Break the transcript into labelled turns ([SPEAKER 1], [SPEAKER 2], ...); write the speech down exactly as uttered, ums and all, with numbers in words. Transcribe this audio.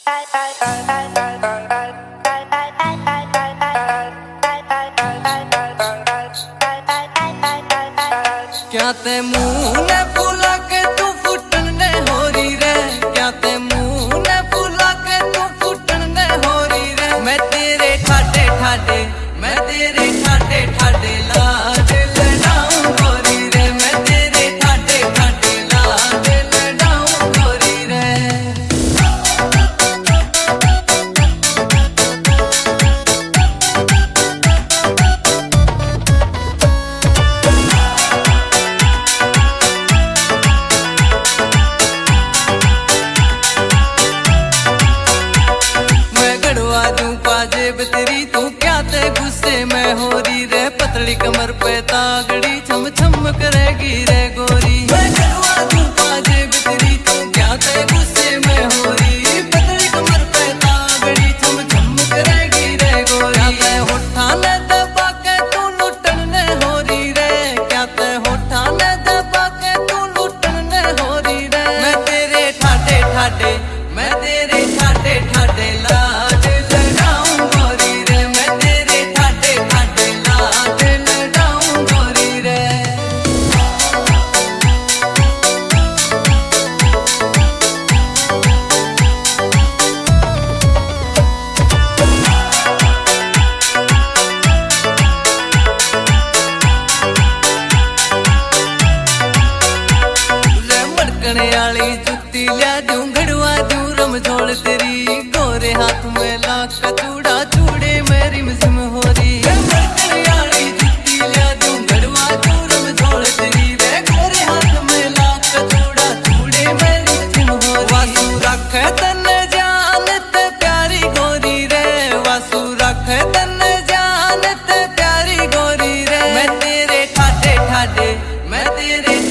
[SPEAKER 1] क्या ते मुंह ने फूला के तू फुटन ने हो रही रे, क्या ते मुंह ने फूला के तू फुटन ने हो रही रे। मैं तेरे ठाडे ठाडे मैं तेरे ठाडे ठाडे लाज लड़ाऊं गोरी रे, मैं तेरे ठाडे ठाडे लाज लड़ाऊं गोरी रे। पाजेब तेरी तू क्या ते गुस्से में हो रही रे, पतली कमर पे तागड़ी छम छम करेगी रे गोरी। मैं करवा दूं पाजेब तेरी तू क्या ते गुस्से में हो रही, पतली कमर पे तागड़ी छम छम करेगी रे गोरी। क्या ते होठा ने दबा के तू लुटन ने हो रही रे, क्या ते होठा ने दबा के तू लुटन ने हो रही रे। मैं तेरे ठाडे ठाडे मैं तेरे ठाडे ठाडे लाज आली जुत्ती लिया दूं घड़वा दूं रमझोल तेरी, गोरे हाथ में लाख का चूड़ा चूड़े मेरी मिसम हो रही। आली जुत्ती लिया दूं घड़वा दूं रमझोल तेरी, वे गोरे हाथ में लाख का चूड़ा चूड़े मेरी मिसम हो रही। वासु रख तन जान ते प्यारी गोरी रे, वासु रख तन जान ते प्यारी गोरी रे। मैं तेरे ठाडे ठाडे मैं तेरे